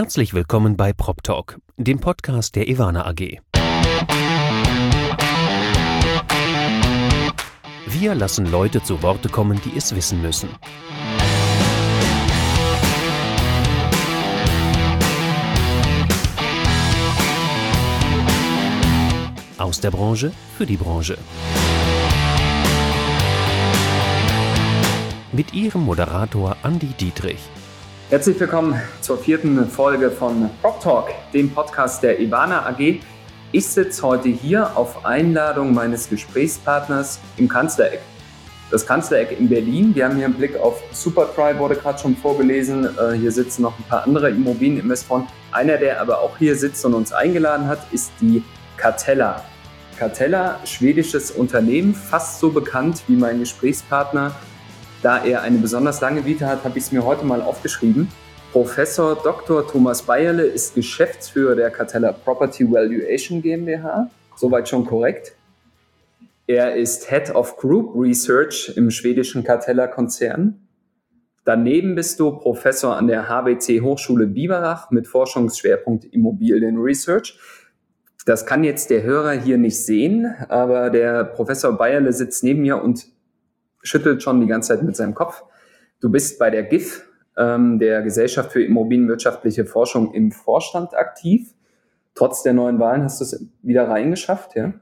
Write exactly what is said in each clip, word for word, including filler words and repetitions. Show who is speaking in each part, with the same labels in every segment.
Speaker 1: Herzlich willkommen bei PropTalk, dem Podcast der Ewana A G. Wir lassen Leute zu Worte kommen, die es wissen müssen. Aus der Branche für die Branche. Mit Ihrem Moderator Andi Dietrich.
Speaker 2: Herzlich willkommen zur vierten Folge von PropTalk, dem Podcast der Ewana A G. Ich sitze heute hier auf Einladung meines Gesprächspartners im Kanzlereck. Das Kanzlereck in Berlin, wir haben hier einen Blick auf Supertry, wurde gerade schon vorgelesen. Hier sitzen noch ein paar andere Immobilieninvestoren. Einer, der aber auch hier sitzt und uns eingeladen hat, ist die Catella. Catella, schwedisches Unternehmen, fast so bekannt wie mein Gesprächspartner. Da er eine besonders lange Vita hat, habe ich es mir heute mal aufgeschrieben. Professor Doktor Thomas Beierle ist Geschäftsführer der Catella Property Valuation GmbH. Soweit schon korrekt. Er ist Head of Group Research im schwedischen Catella-Konzern. Daneben bist du Professor an der H W C Hochschule Biberach mit Forschungsschwerpunkt Immobilien Research. Das kann jetzt der Hörer hier nicht sehen, aber der Professor Beierle sitzt neben mir und schüttelt schon die ganze Zeit mit seinem Kopf. Du bist bei der G I F, ähm, der Gesellschaft für immobilienwirtschaftliche Forschung, im Vorstand aktiv. Trotz der neuen Wahlen hast du es wieder reingeschafft, ja?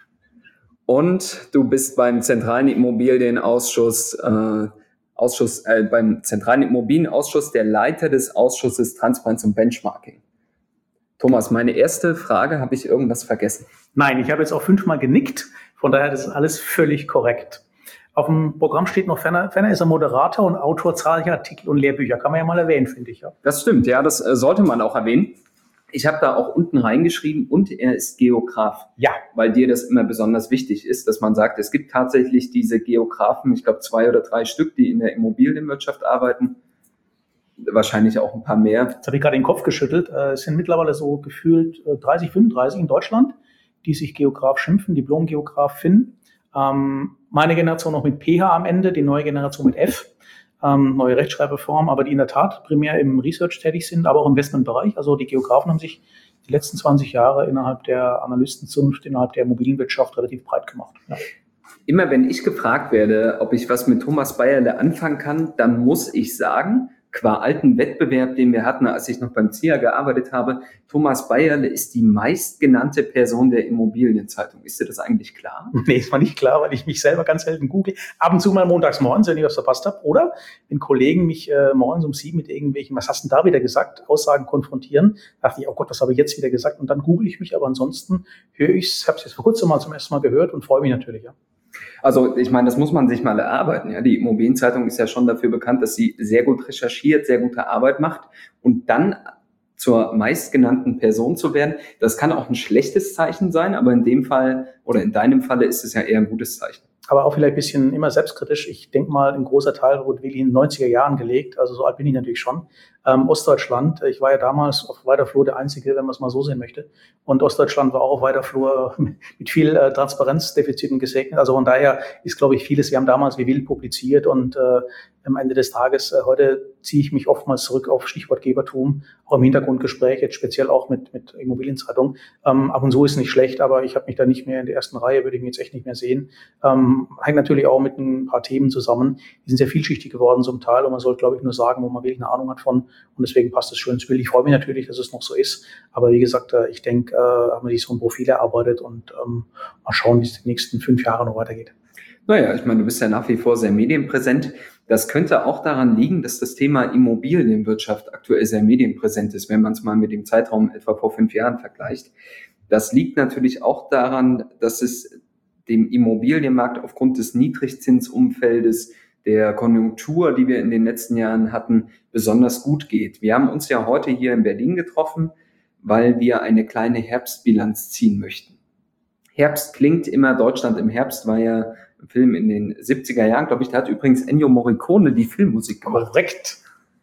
Speaker 2: Und du bist beim Zentralen Immobilienausschuss, äh, Ausschuss, äh, beim Zentralen Immobilienausschuss der Leiter des Ausschusses Transparenz und Benchmarking. Thomas, meine erste Frage, habe ich irgendwas vergessen?
Speaker 3: Nein, ich habe jetzt auch fünfmal genickt, von daher das ist alles völlig korrekt. Auf dem Programm steht noch, ferner, ferner ist er Moderator und Autor zahlreicher Artikel und Lehrbücher. Kann man ja mal erwähnen, finde ich. Ja.
Speaker 2: Das stimmt, ja, das äh, sollte man auch erwähnen. Ich habe da auch unten reingeschrieben, und er ist Geograf.
Speaker 3: Ja.
Speaker 2: Weil dir das immer besonders wichtig ist, dass man sagt, es gibt tatsächlich diese Geografen, ich glaube zwei oder drei Stück, die in der Immobilienwirtschaft arbeiten. Wahrscheinlich auch ein paar mehr.
Speaker 3: Jetzt habe ich gerade den Kopf geschüttelt. Es sind mittlerweile so gefühlt dreißig, fünfunddreißig in Deutschland, die sich Geograf schimpfen, Diplom-Geograf finden. Ähm, meine Generation noch mit P H am Ende, die neue Generation mit F, ähm, neue Rechtschreibreform, aber die in der Tat primär im Research tätig sind, aber auch im Investmentbereich. Also die Geografen haben sich die letzten zwanzig Jahre innerhalb der Analystenzunft, innerhalb der Immobilienwirtschaft relativ breit gemacht. Ja.
Speaker 2: Immer wenn ich gefragt werde, ob ich was mit Thomas Beierle anfangen kann, dann muss ich sagen, qua alten Wettbewerb, den wir hatten, als ich noch beim Z I A gearbeitet habe, Thomas Beierle ist die meistgenannte Person der Immobilienzeitung. Ist dir das eigentlich klar?
Speaker 3: Nee, ist mir nicht klar, weil ich mich selber ganz selten google. Ab und zu mal montags morgens, wenn ich was verpasst habe. Oder wenn Kollegen mich äh, morgens um sieben mit irgendwelchen, was hast du denn da wieder gesagt, Aussagen konfrontieren, dachte ich, oh Gott, was habe ich jetzt wieder gesagt? Und dann google ich mich, aber ansonsten höre ich es, habe es jetzt vor kurzem mal zum ersten Mal gehört und freue mich natürlich, ja.
Speaker 2: Also ich meine, das muss man sich mal erarbeiten. Ja, die Immobilienzeitung ist ja schon dafür bekannt, dass sie sehr gut recherchiert, sehr gute Arbeit macht und dann zur meistgenannten Person zu werden. Das kann auch ein schlechtes Zeichen sein, aber in dem Fall oder in deinem Falle ist es ja eher ein gutes Zeichen.
Speaker 3: Aber auch vielleicht ein bisschen immer selbstkritisch. Ich denke mal, ein großer Teil wurde wirklich in den neunziger Jahren gelegt. Also so alt bin ich natürlich schon. Ähm, Ostdeutschland, ich war ja damals auf weiter Flur der Einzige, wenn man es mal so sehen möchte. Und Ostdeutschland war auch auf weiter Flur mit viel äh, Transparenzdefiziten gesegnet. Also von daher ist, glaube ich, vieles, wir haben damals wie wild publiziert und äh, am Ende des Tages, äh, heute ziehe ich mich oftmals zurück auf Stichwortgebertum, auch im Hintergrundgespräch, jetzt speziell auch mit, mit Immobilienzeitung. Ähm, ab und zu ist nicht schlecht, aber ich habe mich da nicht mehr in der ersten Reihe, würde ich mich jetzt echt nicht mehr sehen. Ähm, hängt natürlich auch mit ein paar Themen zusammen. Die sind sehr vielschichtig geworden zum Teil und man sollte, glaube ich, nur sagen, wo man wirklich eine Ahnung hat von. Und deswegen passt es schön ins Bild. Ich freue mich natürlich, dass es noch so ist. Aber wie gesagt, ich denke, äh, haben wir sich so ein Profil erarbeitet und ähm, mal schauen, wie es die nächsten fünf Jahre noch weitergeht.
Speaker 2: Naja, ich meine, du bist ja nach wie vor sehr medienpräsent. Das könnte auch daran liegen, dass das Thema Immobilienwirtschaft aktuell sehr medienpräsent ist, wenn man es mal mit dem Zeitraum etwa vor fünf Jahren vergleicht. Das liegt natürlich auch daran, dass es dem Immobilienmarkt aufgrund des Niedrigzinsumfeldes, der Konjunktur, die wir in den letzten Jahren hatten, besonders gut geht. Wir haben uns ja heute hier in Berlin getroffen, weil wir eine kleine Herbstbilanz ziehen möchten. Herbst klingt immer, Deutschland im Herbst war ja ein Film in den siebziger Jahren, glaube ich, da hat übrigens Ennio Morricone die Filmmusik gemacht.
Speaker 3: Korrekt.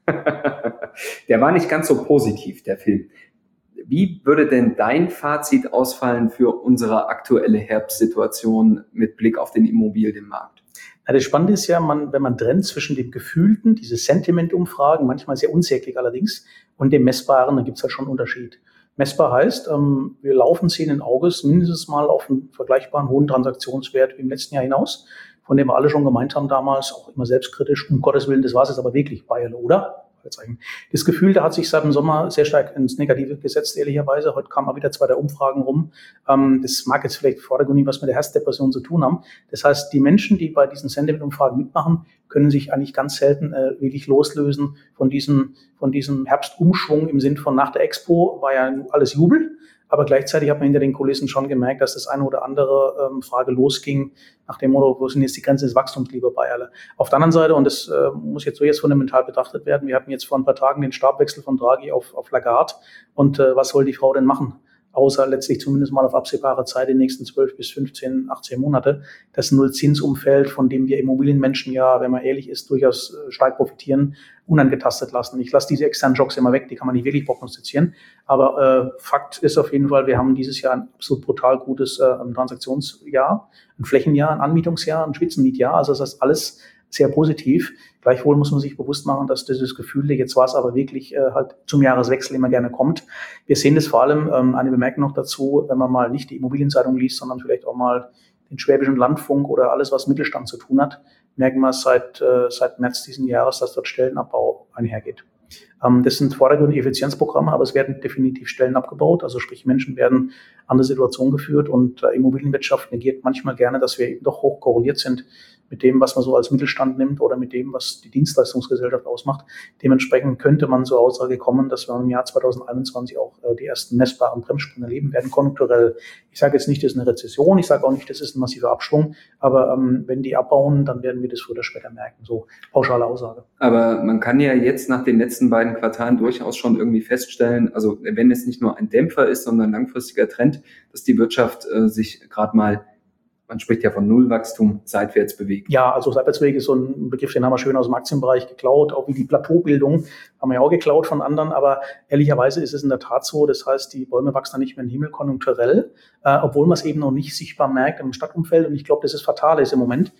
Speaker 2: Der war nicht ganz so positiv, der Film. Wie würde denn dein Fazit ausfallen für unsere aktuelle Herbstsituation mit Blick auf den Immobilienmarkt?
Speaker 3: Ja, das Spannende ist ja, man, wenn man trennt zwischen dem Gefühlten, diese Sentiment-Umfragen, manchmal sehr unsäglich allerdings, und dem Messbaren, dann gibt es halt schon einen Unterschied. Messbar heißt, ähm, wir laufen sehenden Auges mindestens mal auf einen vergleichbaren hohen Transaktionswert wie im letzten Jahr hinaus, von dem wir alle schon gemeint haben damals, auch immer selbstkritisch, um Gottes Willen, das war es jetzt aber wirklich, Bayerle, oder? Das Gefühl, da hat sich seit dem Sommer sehr stark ins Negative gesetzt, ehrlicherweise. Heute kamen mal wieder zwei der Umfragen rum. Das mag jetzt vielleicht vordergründig was mit der Herzdepression zu tun haben. Das heißt, die Menschen, die bei diesen Sentiment-Umfragen mitmachen, können sich eigentlich ganz selten äh, wirklich loslösen von diesem, von diesem Herbstumschwung im Sinn von nach der Expo war ja alles Jubel. Aber gleichzeitig hat man hinter den Kulissen schon gemerkt, dass das eine oder andere ähm, Frage losging nach dem Motto, wo sind jetzt die Grenzen des Wachstums, lieber Bayerle? Auf der anderen Seite, und das äh, muss jetzt so jetzt fundamental betrachtet werden, wir hatten jetzt vor ein paar Tagen den Stabwechsel von Draghi auf, auf Lagarde. Und äh, was soll die Frau denn machen? Außer letztlich zumindest mal auf absehbare Zeit, die nächsten zwölf bis fünfzehn, achtzehn Monate, das Nullzinsumfeld, von dem wir Immobilienmenschen ja, wenn man ehrlich ist, durchaus stark profitieren, unangetastet lassen. Ich lasse diese externen Schocks immer weg, die kann man nicht wirklich prognostizieren. Aber äh, Fakt ist auf jeden Fall, wir haben dieses Jahr ein absolut brutal gutes äh, Transaktionsjahr, ein Flächenjahr, ein Anmietungsjahr, ein Spitzenmietjahr. Also das heißt alles sehr positiv. Gleichwohl muss man sich bewusst machen, dass dieses Gefühl, jetzt war es aber wirklich äh, halt zum Jahreswechsel immer gerne kommt. Wir sehen das vor allem, ähm, eine Bemerkung noch dazu, wenn man mal nicht die Immobilienzeitung liest, sondern vielleicht auch mal den Schwäbischen Landfunk oder alles, was Mittelstand zu tun hat, merken wir seit, äh, seit März diesen Jahres, dass dort Stellenabbau einhergeht. Ähm, das sind vordergründige Effizienzprogramme, aber es werden definitiv Stellen abgebaut. Also sprich, Menschen werden an der Situation geführt und äh, Immobilienwirtschaft negiert manchmal gerne, dass wir eben doch hoch korreliert sind mit dem, was man so als Mittelstand nimmt oder mit dem, was die Dienstleistungsgesellschaft ausmacht. Dementsprechend könnte man zur Aussage kommen, dass wir im Jahr zwanzig einundzwanzig auch äh, die ersten messbaren Bremsspuren erleben werden, konjunkturell. Ich sage jetzt nicht, das ist eine Rezession, ich sage auch nicht, das ist ein massiver Abschwung, aber ähm, wenn die abbauen, dann werden wir das früher oder später merken. So pauschale Aussage.
Speaker 2: Aber man kann ja jetzt nach den letzten beiden Quartalen durchaus schon irgendwie feststellen, also wenn es nicht nur ein Dämpfer ist, sondern ein langfristiger Trend, dass die Wirtschaft äh, sich gerade mal, man spricht ja von Nullwachstum, seitwärts bewegt.
Speaker 3: Ja, also Seitwärtsbewegung ist so ein Begriff, den haben wir schön aus dem Aktienbereich geklaut, auch wie die Plateaubildung haben wir ja auch geklaut von anderen, aber ehrlicherweise ist es in der Tat so, das heißt, die Bäume wachsen dann nicht mehr im Himmel konjunkturell, äh, obwohl man es eben noch nicht sichtbar merkt im Stadtumfeld und ich glaube, das ist fatal ist im Moment.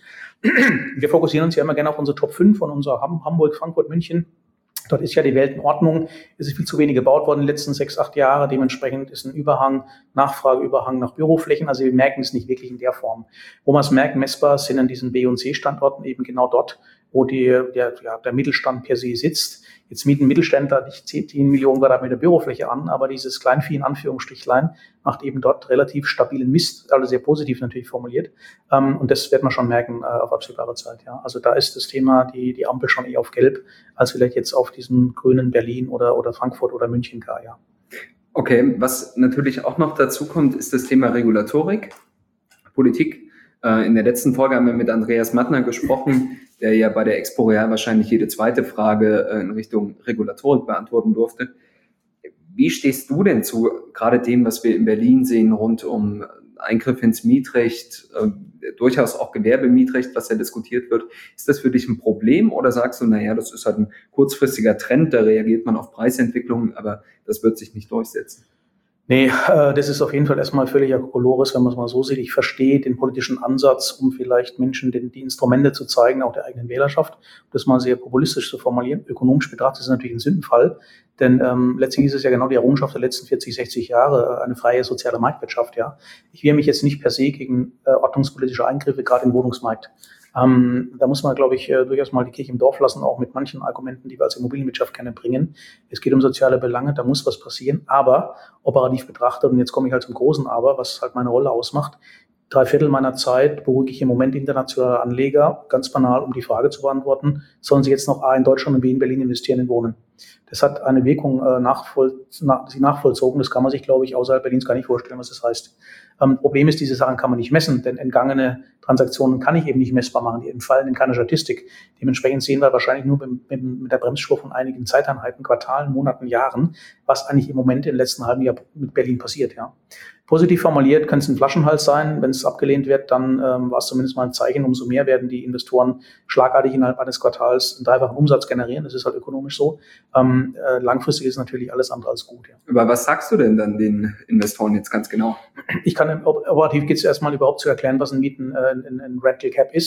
Speaker 3: Wir fokussieren uns ja immer gerne auf unsere Top fünf von unserer Hamburg, Frankfurt, München. Dort ist ja die Welt in Ordnung. Es ist viel zu wenig gebaut worden in den letzten sechs, acht Jahren. Dementsprechend ist ein Überhang, Nachfrageüberhang nach Büroflächen. Also wir merken es nicht wirklich in der Form. Wo man es merkt, messbar sind an diesen B- und C-Standorten eben genau dort, wo die, der, ja, der Mittelstand per se sitzt. Jetzt mieten Mittelständler nicht zehn Millionen Quadratmeter Bürofläche an, aber dieses Kleinvieh in Anführungsstrichlein macht eben dort relativ stabilen Mist, also sehr positiv natürlich formuliert. Und das wird man schon merken auf absehbare Zeit. Ja. Also da ist das Thema, die, die Ampel schon eher auf Gelb, als vielleicht jetzt auf diesem grünen Berlin oder, oder Frankfurt oder München gar, ja.
Speaker 2: Okay, was natürlich auch noch dazu kommt, ist das Thema Regulatorik, Politik. In der letzten Folge haben wir mit Andreas Mattner gesprochen, der ja bei der Expo Real wahrscheinlich jede zweite Frage in Richtung Regulatorik beantworten durfte. Wie stehst du denn zu gerade dem, was wir in Berlin sehen, rund um Eingriff ins Mietrecht, äh, durchaus auch Gewerbemietrecht, was ja diskutiert wird? Ist das für dich ein Problem oder sagst du, naja, das ist halt ein kurzfristiger Trend, da reagiert man auf Preisentwicklungen, aber das wird sich nicht durchsetzen?
Speaker 3: Nee, äh, das ist auf jeden Fall erstmal völliger Kokolores, wenn man es mal so sieht. Ich verstehe den politischen Ansatz, um vielleicht Menschen den, die Instrumente zu zeigen, auch der eigenen Wählerschaft, um das mal sehr populistisch zu formulieren. Ökonomisch betrachtet ist es natürlich ein Sündenfall, denn ähm, letztlich ist es ja genau die Errungenschaft der letzten vierzig, sechzig Jahre, eine freie soziale Marktwirtschaft. Ja, ich wehre mich jetzt nicht per se gegen äh, ordnungspolitische Eingriffe, gerade im Wohnungsmarkt. Ähm, da muss man, glaube ich, äh, durchaus mal die Kirche im Dorf lassen, auch mit manchen Argumenten, die wir als Immobilienwirtschaft gerne bringen. Es geht um soziale Belange, da muss was passieren, aber operativ betrachtet, und jetzt komme ich halt zum großen Aber, was halt meine Rolle ausmacht, drei Viertel meiner Zeit beruhige ich im Moment internationale Anleger, ganz banal, um die Frage zu beantworten, sollen sie jetzt noch A in Deutschland und B in Berlin investieren in Wohnen? Das hat eine Wirkung äh, nachvoll, nach, nachvollzogen, das kann man sich, glaube ich, außerhalb Berlins gar nicht vorstellen, was das heißt. Ähm, Problem ist, diese Sachen kann man nicht messen, denn entgangene Transaktionen kann ich eben nicht messbar machen, die entfallen in keiner Statistik. Dementsprechend sehen wir wahrscheinlich nur mit, mit, mit der Bremsspur von einigen Zeiteinheiten, Quartalen, Monaten, Jahren, was eigentlich im Moment im letzten halben Jahr mit Berlin passiert. Ja. Positiv formuliert kann es ein Flaschenhals sein. Wenn es abgelehnt wird, dann ähm, war es zumindest mal ein Zeichen. Umso mehr werden die Investoren schlagartig innerhalb eines Quartals einen dreifachen Umsatz generieren. Das ist halt ökonomisch so. Ähm, äh, langfristig ist natürlich alles andere als gut. Ja.
Speaker 2: Aber was sagst du denn dann den Investoren jetzt ganz genau?
Speaker 3: Ich kann operativ geht es erstmal überhaupt zu erklären, was ein Mieten, äh, ein, ein Rental Cap ist.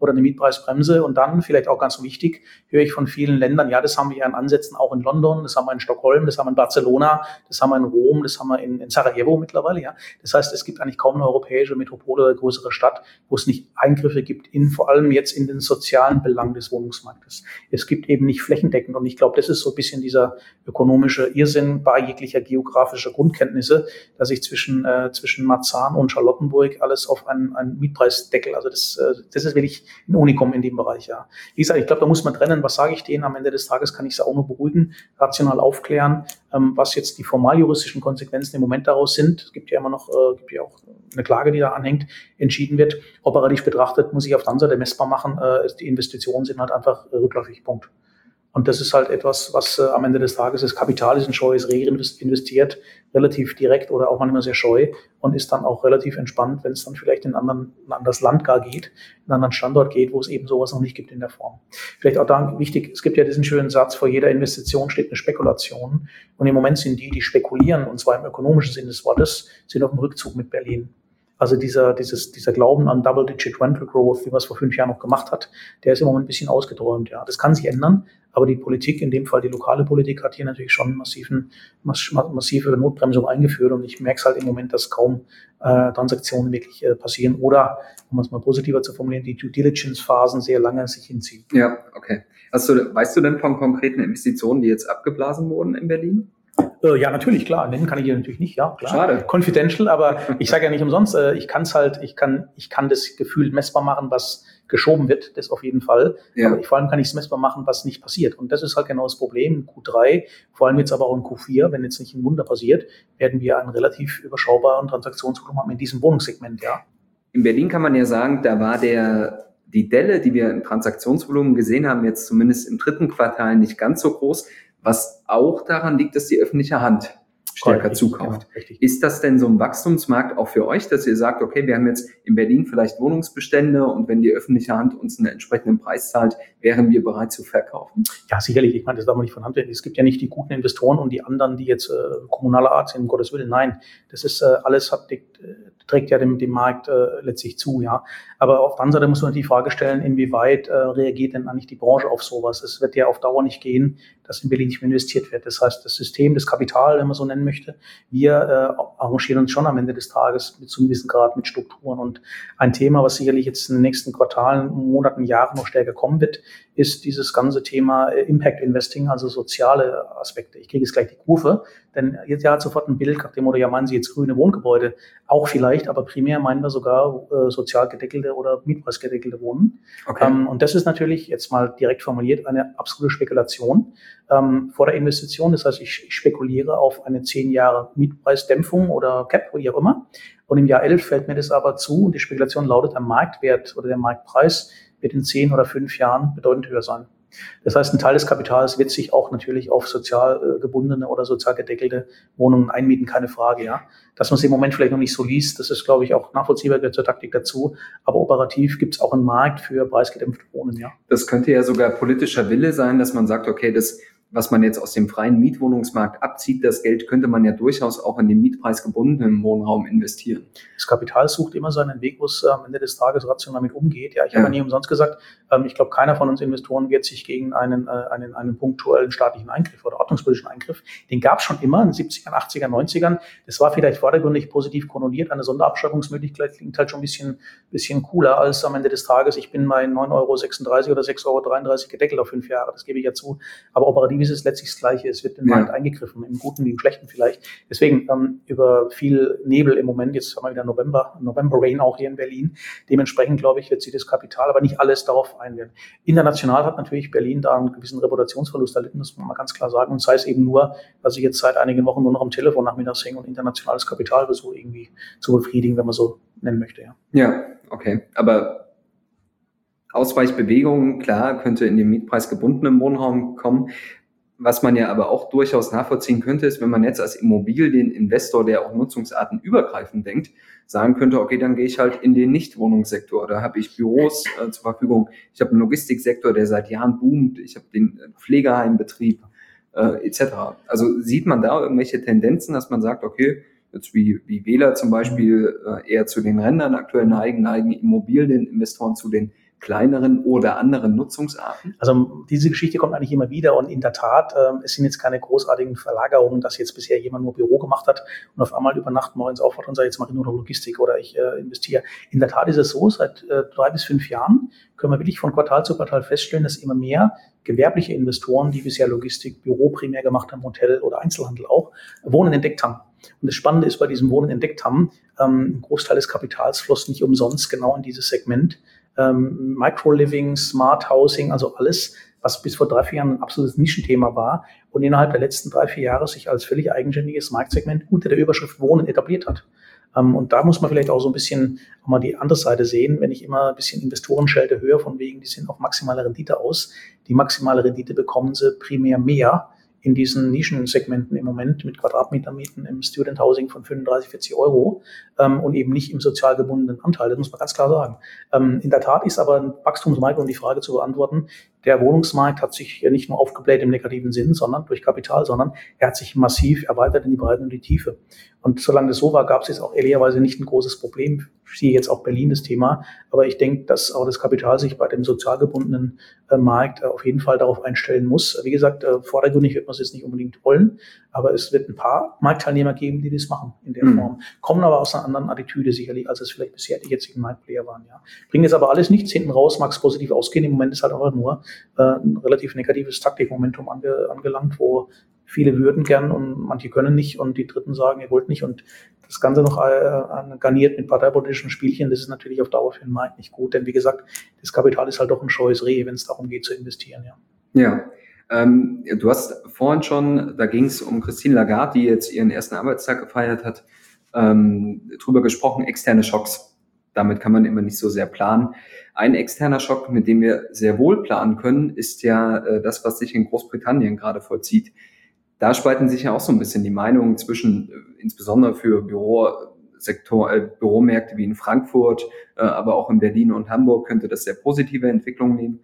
Speaker 3: oder eine Mietpreisbremse. Und dann, vielleicht auch ganz wichtig, höre ich von vielen Ländern, ja, das haben wir ja in Ansätzen auch in London, das haben wir in Stockholm, das haben wir in Barcelona, das haben wir in Rom, das haben wir in, in Sarajevo mittlerweile. Ja. Das heißt, es gibt eigentlich kaum eine europäische Metropole oder größere Stadt, wo es nicht Eingriffe gibt, in vor allem jetzt in den sozialen Belang des Wohnungsmarktes. Es gibt eben nicht flächendeckend, und ich glaube, das ist so ein bisschen dieser ökonomische Irrsinn bei jeglicher geografischer Grundkenntnisse, dass ich zwischen äh, zwischen Marzahn und Charlottenburg alles auf einen, einen Mietpreisdeckel, also das, äh, das ist wirklich ein Unikum in dem Bereich, ja. Wie gesagt, ich glaube, da muss man trennen, was sage ich denen, am Ende des Tages kann ich sie auch nur beruhigen, rational aufklären, ähm, was jetzt die formaljuristischen Konsequenzen im Moment daraus sind. Es gibt ja immer noch, äh, gibt ja auch eine Klage, die da anhängt, entschieden wird. Operativ betrachtet muss ich auf der anderen Seite messbar machen, äh, die Investitionen sind halt einfach äh, rückläufig, Punkt. Und das ist halt etwas, was äh, am Ende des Tages, das Kapital ist ein scheues Reh, investiert relativ direkt oder auch manchmal sehr scheu und ist dann auch relativ entspannt, wenn es dann vielleicht in, anderen, in ein anderes Land gar geht, in einen anderen Standort geht, wo es eben sowas noch nicht gibt in der Form. Vielleicht auch da wichtig, es gibt ja diesen schönen Satz, vor jeder Investition steht eine Spekulation. Und im Moment sind die, die spekulieren, und zwar im ökonomischen Sinn des Wortes, sind auf dem Rückzug mit Berlin. Also dieser, dieses, dieser Glauben an Double-Digit Rental Growth, wie man es vor fünf Jahren noch gemacht hat, der ist im Moment ein bisschen ausgeträumt. Ja, das kann sich ändern, aber die Politik, in dem Fall die lokale Politik, hat hier natürlich schon massiven, massive Notbremsung eingeführt, und ich merke es halt im Moment, dass kaum äh, Transaktionen wirklich äh, passieren oder, um es mal positiver zu formulieren, die Due Diligence-Phasen sehr lange sich hinziehen.
Speaker 2: Ja, okay. Hast du, weißt du denn von konkreten Investitionen, die jetzt abgeblasen wurden in Berlin?
Speaker 3: Äh, ja, natürlich, klar. Nennen kann ich hier natürlich nicht, ja, klar.
Speaker 2: Schade.
Speaker 3: Confidential, aber ich sage ja nicht umsonst, äh, ich kann es halt, ich kann, ich kann das Gefühl messbar machen, was geschoben wird, das auf jeden Fall. Ja. Aber ich, vor allem kann ich es messbar machen, was nicht passiert. Und das ist halt genau das Problem. In Q drei, vor allem jetzt aber auch in Q vier, wenn jetzt nicht ein Wunder passiert, werden wir einen relativ überschaubaren Transaktionsvolumen haben in diesem Wohnungssegment, ja.
Speaker 2: In Berlin kann man ja sagen, da war der, die Delle, die wir im Transaktionsvolumen gesehen haben, jetzt zumindest im dritten Quartal nicht ganz so groß, was auch daran liegt, dass die öffentliche Hand stärker richtig, zukauft. Genau, ist das denn so ein Wachstumsmarkt auch für euch, dass ihr sagt, okay, wir haben jetzt in Berlin vielleicht Wohnungsbestände, und wenn die öffentliche Hand uns einen entsprechenden Preis zahlt, wären wir bereit zu verkaufen?
Speaker 3: Ja, sicherlich. Ich meine, das darf man nicht von Hand wenden. Es gibt ja nicht die guten Investoren und die anderen, die jetzt äh, kommunaler Art sind, um Gottes Willen. Nein, das ist äh, alles hat, äh, trägt ja dem, dem Markt äh, letztlich zu, ja. Aber auf der anderen Seite muss man die Frage stellen, inwieweit äh, reagiert denn eigentlich die Branche auf sowas? Es wird ja auf Dauer nicht gehen, dass in Berlin nicht mehr investiert wird. Das heißt, das System, das Kapital, wenn man so nennen möchte, wir äh, arrangieren uns schon am Ende des Tages mit zu einem gewissen Grad mit Strukturen. Und ein Thema, was sicherlich jetzt in den nächsten Quartalen, Monaten, Jahren noch stärker kommen wird, ist dieses ganze Thema Impact Investing, also soziale Aspekte. Ich kriege jetzt gleich die Kurve, denn jetzt ja hat sofort ein Bild nach dem Motto, ja, meinen Sie jetzt grüne Wohngebäude? Auch vielleicht, aber primär meinen wir sogar äh, sozial gedeckelte oder mietpreisgedeckelte Wohnen. Okay. Ähm, und das ist natürlich, jetzt mal direkt formuliert, eine absolute Spekulation ähm, vor der Investition. Das heißt, ich, ich spekuliere auf eine zehn Jahre Mietpreisdämpfung oder Cap, wie auch immer. Und im Jahr elf fällt mir das aber zu, und die Spekulation lautet, der Marktwert oder der Marktpreis wird in zehn oder fünf Jahren bedeutend höher sein. Das heißt, ein Teil des Kapitals wird sich auch natürlich auf sozial gebundene oder sozial gedeckelte Wohnungen einmieten, keine Frage, ja. Dass man es im Moment vielleicht noch nicht so liest, das ist, glaube ich, auch nachvollziehbar, gehört zur Taktik dazu. Aber operativ gibt es auch einen Markt für preisgedämpfte Wohnen, ja.
Speaker 2: Das könnte ja sogar politischer Wille sein, dass man sagt, okay, das, was man jetzt aus dem freien Mietwohnungsmarkt abzieht, das Geld könnte man ja durchaus auch in den mietpreisgebundenen Wohnraum investieren.
Speaker 3: Das Kapital sucht immer seinen Weg, wo es am Ende des Tages rational damit umgeht. Ja, ich ja. habe ja nie umsonst gesagt, ähm, ich glaube, keiner von uns Investoren wird sich gegen einen, äh, einen, einen punktuellen staatlichen Eingriff oder ordnungspolitischen Eingriff, den gab es schon immer in den siebzigern, achtzigern, neunzigern. Das war vielleicht vordergründig positiv konnotiert. Eine Sonderabschreibungsmöglichkeit klingt halt schon ein bisschen, bisschen cooler als am Ende des Tages. Ich bin bei neun Euro sechsunddreißig oder sechs Euro dreiunddreißig gedeckelt auf fünf Jahre. Das gebe ich ja zu. Aber operativ ist es letztlich das Gleiche. Es wird in den ja. Markt eingegriffen, im Guten wie im Schlechten vielleicht. Deswegen ähm, über viel Nebel im Moment, jetzt haben wir wieder November, November Rain auch hier in Berlin. Dementsprechend, glaube ich, wird sich das Kapital, aber nicht alles darauf einwirken. International hat natürlich Berlin da einen gewissen Reputationsverlust erlitten, das muss man mal ganz klar sagen. Und sei es eben nur, dass ich jetzt seit einigen Wochen nur noch am Telefon nachmittags hänge und internationales Kapital versuche irgendwie zu befriedigen, wenn man so nennen möchte. Ja,
Speaker 2: ja, okay. Aber Ausweichbewegungen, klar, könnte in den mietpreisgebundenen Wohnraum kommen. Was man ja aber auch durchaus nachvollziehen könnte, ist, wenn man jetzt als Immobilieninvestor, der auch nutzungsartenübergreifend denkt, sagen könnte, okay, dann gehe ich halt in den Nicht-Wohnungssektor. Da habe ich Büros äh, zur Verfügung. Ich habe einen Logistiksektor, der seit Jahren boomt. Ich habe den Pflegeheimbetrieb äh, et cetera. Also sieht man da irgendwelche Tendenzen, dass man sagt, okay, jetzt wie, wie Wähler zum Beispiel äh, eher zu den Rändern aktuell neigen, neigen Immobilieninvestoren zu den kleineren oder anderen Nutzungsarten?
Speaker 3: Also diese Geschichte kommt eigentlich immer wieder und in der Tat, ähm, es sind jetzt keine großartigen Verlagerungen, dass jetzt bisher jemand nur Büro gemacht hat und auf einmal über Nacht morgens aufwacht und sagt, jetzt mache ich nur noch Logistik oder ich äh, investiere. In der Tat ist es so, seit äh, drei bis fünf Jahren können wir wirklich von Quartal zu Quartal feststellen, dass immer mehr gewerbliche Investoren, die bisher Logistik, Büro primär gemacht haben, Hotel oder Einzelhandel auch, Wohnen entdeckt haben. Und das Spannende ist bei diesem Wohnen entdeckt haben, ähm, ein Großteil des Kapitals floss nicht umsonst genau in dieses Segment. Ähm, Micro-Living, Smart Housing, also alles, was bis vor drei, vier Jahren ein absolutes Nischenthema war und innerhalb der letzten drei, vier Jahre sich als völlig eigenständiges Marktsegment unter der Überschrift Wohnen etabliert hat. Um, und da muss man vielleicht auch so ein bisschen auch mal die andere Seite sehen, wenn ich immer ein bisschen Investorenschelte höre, von wegen, die sind auf maximale Rendite aus. Die maximale Rendite bekommen sie primär mehr in diesen Nischensegmenten im Moment mit Quadratmetermieten im Student Housing von fünfunddreißig, vierzig Euro ähm, und eben nicht im sozial gebundenen Anteil. Das muss man ganz klar sagen. Ähm, in der Tat ist aber ein Wachstumsmarkt, um die Frage zu beantworten, der Wohnungsmarkt hat sich nicht nur aufgebläht im negativen Sinn, sondern durch Kapital, sondern er hat sich massiv erweitert in die Breite und die Tiefe. Und solange das so war, gab es jetzt auch ehrlicherweise nicht ein großes Problem. Ich sehe jetzt auch Berlin das Thema, aber ich denke, dass auch das Kapital sich bei dem sozial gebundenen äh, Markt äh, auf jeden Fall darauf einstellen muss. Wie gesagt, äh, vordergründig wird man es jetzt nicht unbedingt wollen, aber es wird ein paar Marktteilnehmer geben, die das machen in der mhm. Form. Kommen aber aus einer anderen Attitüde sicherlich, als es vielleicht bisher die jetzigen Marktplayer waren. Ja. Bringen jetzt aber alles nichts hinten raus, mag es positiv ausgehen. Im Moment ist halt einfach nur äh, ein relativ negatives Taktikmomentum ange, angelangt, wo viele würden gern und manche können nicht und die Dritten sagen, ihr wollt nicht und das Ganze noch äh, garniert mit parteipolitischen Spielchen, das ist natürlich auf Dauer für den Markt nicht gut, denn wie gesagt, das Kapital ist halt doch ein scheues Reh, wenn es darum geht zu investieren. Ja,
Speaker 2: ja. Ähm, du hast vorhin schon, da ging es um Christine Lagarde, die jetzt ihren ersten Arbeitstag gefeiert hat, ähm, drüber gesprochen, externe Schocks. Damit kann man immer nicht so sehr planen. Ein externer Schock, mit dem wir sehr wohl planen können, ist ja äh, das, was sich in Großbritannien gerade vollzieht. Da spalten sich ja auch so ein bisschen die Meinungen zwischen, äh, insbesondere für Bürosektor, äh, Büromärkte wie in Frankfurt, äh, aber auch in Berlin und Hamburg könnte das sehr positive Entwicklungen nehmen.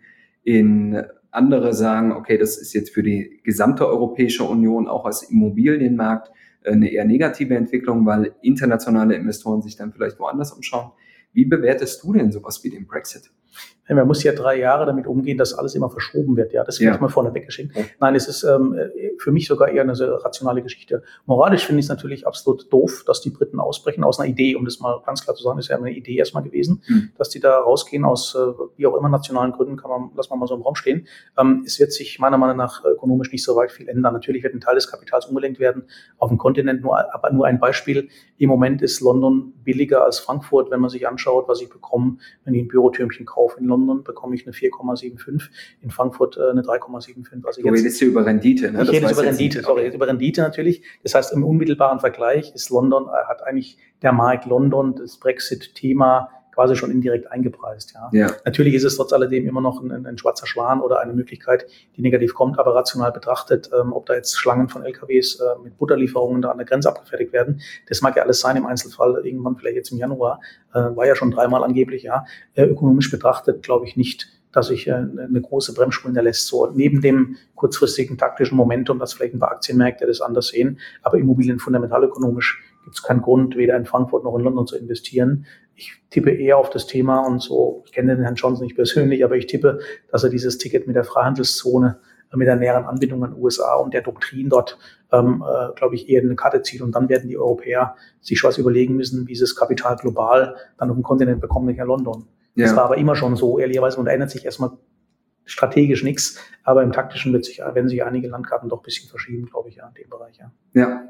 Speaker 2: In andere sagen, okay, das ist jetzt für die gesamte Europäische Union auch als Immobilienmarkt äh, eine eher negative Entwicklung, weil internationale Investoren sich dann vielleicht woanders umschauen. Wie bewertest du denn sowas wie den Brexit?
Speaker 3: Man muss ja drei Jahre damit umgehen, dass alles immer verschoben wird. Ja, das will ja. ich mal vorne weggeschickt. Ja. Nein, es ist ähm, für mich sogar eher eine sehr rationale Geschichte. Moralisch finde ich es natürlich absolut doof, dass die Briten ausbrechen aus einer Idee, um das mal ganz klar zu sagen, ist ja eine Idee erstmal gewesen, mhm. dass die da rausgehen aus äh, wie auch immer nationalen Gründen, kann man, lassen wir mal so im Raum stehen. Ähm, es wird sich meiner Meinung nach ökonomisch nicht so weit viel ändern. Natürlich wird ein Teil des Kapitals umgelenkt werden auf dem Kontinent, nur, aber nur ein Beispiel. Im Moment ist London billiger als Frankfurt, wenn man sich anschaut, was ich bekomme, wenn ich ein Bürotürmchen kaufe. In London bekomme ich eine vier Komma fünfundsiebzig, in Frankfurt äh, eine drei Komma fünfundsiebzig. Also
Speaker 2: du redest hier über Rendite, ne?
Speaker 3: Ich rede über Rendite, sorry, über Rendite natürlich. Das heißt, im unmittelbaren Vergleich ist London, äh, hat eigentlich der Markt London das Brexit-Thema quasi schon indirekt eingepreist. Ja.
Speaker 2: Ja.
Speaker 3: Natürlich ist es trotz alledem immer noch ein, ein schwarzer Schwan oder eine Möglichkeit, die negativ kommt, aber rational betrachtet, ähm, ob da jetzt Schlangen von L K Ws äh, mit Butterlieferungen da an der Grenze abgefertigt werden, das mag ja alles sein im Einzelfall, irgendwann vielleicht jetzt im Januar, äh, war ja schon dreimal angeblich, ja, äh, ökonomisch betrachtet glaube ich nicht, dass sich äh, eine große Bremsspur hinterlässt, so neben dem kurzfristigen taktischen Momentum, dass vielleicht ein paar Aktienmärkte das anders sehen, aber Immobilien fundamentalökonomisch gibt es keinen Grund, weder in Frankfurt noch in London zu investieren. Ich tippe eher auf das Thema und so, ich kenne den Herrn Johnson nicht persönlich, aber ich tippe, dass er dieses Ticket mit der Freihandelszone, mit der näheren Anbindung an den U S A und der Doktrin dort, ähm, äh, glaube ich, eher eine Karte zieht. Und dann werden die Europäer sich was überlegen müssen, wie sie das Kapital global dann auf dem Kontinent bekommen, nicht in London. Ja. Das war aber immer schon so, ehrlicherweise, und da ändert sich erstmal strategisch nichts, aber im Taktischen wird sich, werden sich einige Landkarten doch ein bisschen verschieben, glaube ich, ja, in dem Bereich. Ja,
Speaker 2: ja.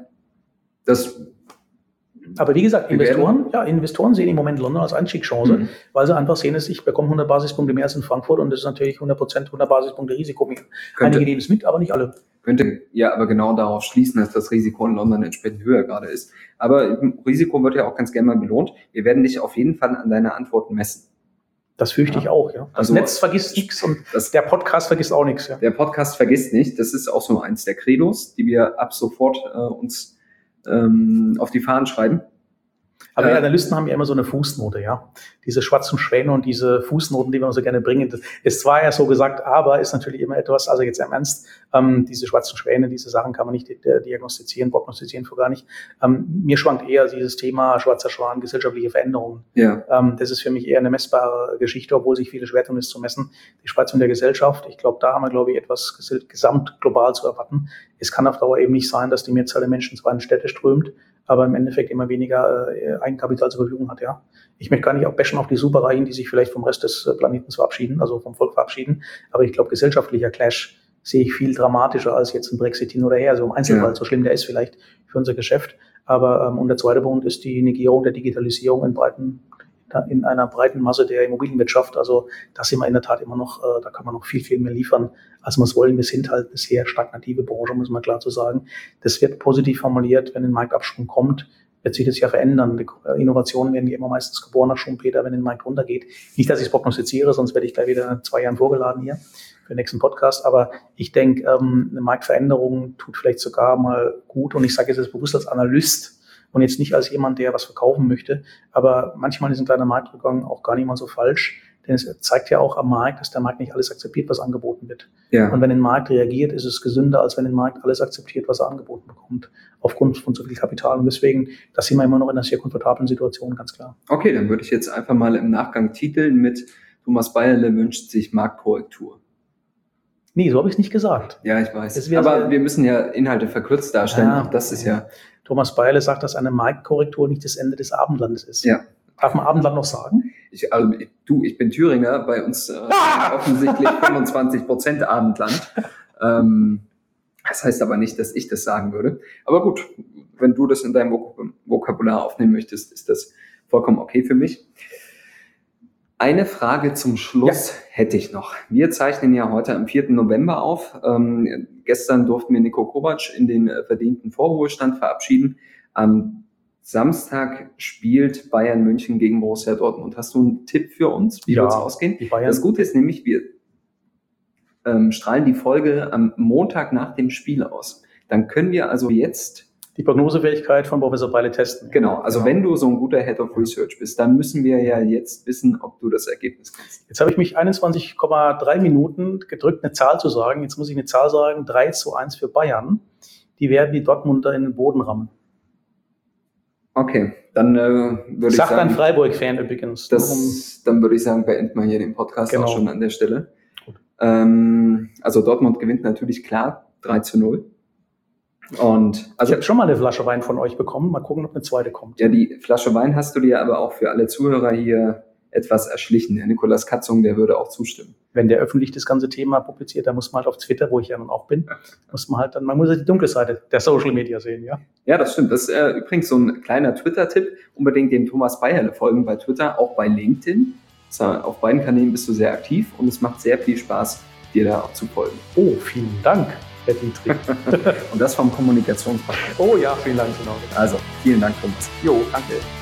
Speaker 2: Das
Speaker 3: Aber wie gesagt, Investoren, ja, Investoren sehen im Moment London als Einstiegschance, mhm. weil sie einfach sehen, dass ich bekomme hundert Basispunkte mehr als in Frankfurt und das ist natürlich hundert Prozent hundert Basispunkte Risiko mehr. Könnte, Einige nehmen es mit, aber nicht alle.
Speaker 2: Könnte ja aber genau darauf schließen, dass das Risiko in London entsprechend höher gerade ist. Aber Risiko wird ja auch ganz gerne mal belohnt. Wir werden dich auf jeden Fall an deine Antworten messen.
Speaker 3: Das fürchte ja. ich auch, ja. Das also, Netz vergisst nichts und das, der Podcast vergisst auch nichts. Ja.
Speaker 2: Der Podcast vergisst nicht. Das ist auch so eins der Credos, die wir ab sofort äh, uns ähm, auf die Fahnen schreiben.
Speaker 3: Aber
Speaker 2: Ja.
Speaker 3: wir Analysten haben ja immer so eine Fußnote, ja. Diese schwarzen Schwäne und diese Fußnoten, die wir so gerne bringen. Das ist zwar ja so gesagt, aber ist natürlich immer etwas, also jetzt im Ernst, ähm, diese schwarzen Schwäne, diese Sachen kann man nicht äh, diagnostizieren, prognostizieren für gar nicht. Ähm, mir schwankt eher dieses Thema schwarzer Schwan, gesellschaftliche Veränderungen.
Speaker 2: Ja.
Speaker 3: Ähm, das ist für mich eher eine messbare Geschichte, obwohl sich viele schwer tun, es zu messen. Die Spaltung der Gesellschaft, ich glaube, da haben wir, glaube ich, etwas ges- gesamt global zu erwarten. Es kann auf Dauer eben nicht sein, dass die Mehrzahl der Menschen zwar in Städte strömt, aber im Endeffekt immer weniger äh, Eigenkapital zur Verfügung hat, ja. Ich möchte gar nicht auch bashen auf die Superreichen, die sich vielleicht vom Rest des äh, Planeten verabschieden, also vom Volk verabschieden. Aber ich glaube, gesellschaftlicher Clash sehe ich viel dramatischer als jetzt ein Brexit hin oder her. Also im Einzelfall,
Speaker 2: Ja.
Speaker 3: so schlimm der ist vielleicht für unser Geschäft. Aber ähm, und der zweite Punkt ist die Negierung der Digitalisierung in breiten in einer breiten Masse der Immobilienwirtschaft. Also da sind wir in der Tat immer noch, äh, da kann man noch viel, viel mehr liefern, als wir es wollen. Wir sind halt eine sehr stagnative Branche, muss man klar zu sagen. Das wird positiv formuliert, wenn ein Marktabschwung kommt, wird sich das ja verändern. Die Innovationen werden ja immer meistens geboren nach Schumpeter, wenn der Markt runtergeht. Nicht, dass ich es prognostiziere, sonst werde ich gleich wieder in zwei Jahren vorgeladen hier für den nächsten Podcast. Aber ich denke, ähm, eine Marktveränderung tut vielleicht sogar mal gut. Und ich sage jetzt bewusst als Analyst, und jetzt nicht als jemand, der was verkaufen möchte. Aber manchmal ist ein kleiner Marktrückgang auch gar nicht mal so falsch, denn es zeigt ja auch am Markt, dass der Markt nicht alles akzeptiert, was angeboten wird.
Speaker 2: Ja.
Speaker 3: Und wenn ein Markt reagiert, ist es gesünder, als wenn ein Markt alles akzeptiert, was er angeboten bekommt, aufgrund von so viel Kapital. Und deswegen, da sind wir immer noch in einer sehr komfortablen Situation, ganz klar.
Speaker 2: Okay, dann würde ich jetzt einfach mal im Nachgang titeln mit Thomas Beierle wünscht sich Marktkorrektur.
Speaker 3: Nee, so habe ich es nicht gesagt.
Speaker 2: Ja, ich weiß.
Speaker 3: Das wäre
Speaker 2: Aber
Speaker 3: sehr-
Speaker 2: wir müssen ja Inhalte verkürzt darstellen.
Speaker 3: Ja.
Speaker 2: Auch das ist ja...
Speaker 3: Thomas Beierle sagt, dass eine Marktkorrektur nicht das Ende des Abendlandes ist.
Speaker 2: Ja.
Speaker 3: Darf man Abendland noch sagen?
Speaker 2: Ich, also, ich- du, ich bin Thüringer, bei uns äh,
Speaker 3: Ah!
Speaker 2: offensichtlich fünfundzwanzig Prozent Abendland. Ähm, das heißt aber nicht, dass ich das sagen würde. Aber gut, wenn du das in deinem Vok- Vokabular aufnehmen möchtest, ist das vollkommen okay für mich. Eine Frage zum Schluss hätte ich noch. Wir zeichnen ja heute am vierten November auf. Ähm, gestern durften wir Niko Kovac in den äh, verdienten Vorruhestand verabschieden. Am Samstag spielt Bayern München gegen Borussia Dortmund. Hast du einen Tipp für uns, wie
Speaker 3: Ja,
Speaker 2: wird es ausgehen?
Speaker 3: die Bayern-
Speaker 2: Das Gute ist nämlich, wir ähm, strahlen die Folge am Montag nach dem Spiel aus. Dann können wir also jetzt,
Speaker 3: Die Prognosefähigkeit von Professor Beile testen.
Speaker 2: genau, also wenn du so ein guter Head of Research bist, dann müssen wir ja jetzt wissen, ob du das Ergebnis kennst.
Speaker 3: Jetzt habe ich mich einundzwanzig Komma drei Minuten gedrückt, eine Zahl zu sagen. Jetzt muss ich eine Zahl sagen, drei zu eins für Bayern. Die werden die Dortmunder in den Boden rammen.
Speaker 2: Okay, dann äh, würde ich
Speaker 3: Sagt ein
Speaker 2: sagen,
Speaker 3: Freiburg-Fan übrigens.
Speaker 2: das, dann würde ich sagen, beenden wir hier den Podcast
Speaker 3: Genau.
Speaker 2: auch schon an der Stelle.
Speaker 3: Gut.
Speaker 2: Ähm, also Dortmund gewinnt natürlich klar drei zu null. Und
Speaker 3: Ich
Speaker 2: also
Speaker 3: habe schon mal eine Flasche Wein von euch bekommen. Mal gucken, ob eine zweite kommt.
Speaker 2: ja, die Flasche Wein hast du dir aber auch für alle Zuhörer hier etwas erschlichen. Der Nikolaus Katzung, der würde auch zustimmen.
Speaker 3: Wenn der öffentlich das ganze Thema publiziert, dann muss man halt auf Twitter, wo ich ja nun auch bin, muss man halt dann, man muss ja die dunkle Seite der Social Media sehen, ja.
Speaker 2: Ja, das stimmt. Das ist äh, übrigens so ein kleiner Twitter-Tipp. Unbedingt dem Thomas Beierle folgen bei Twitter, auch bei LinkedIn. So, auf beiden Kanälen bist du sehr aktiv und es macht sehr viel Spaß, dir da auch zu folgen.
Speaker 3: Oh, vielen Dank, Herr Dietrich.
Speaker 2: Und das vom Kommunikationspartner.
Speaker 3: Oh ja, vielen Dank, genau.
Speaker 2: Also, vielen Dank, Thomas.
Speaker 3: Jo, danke.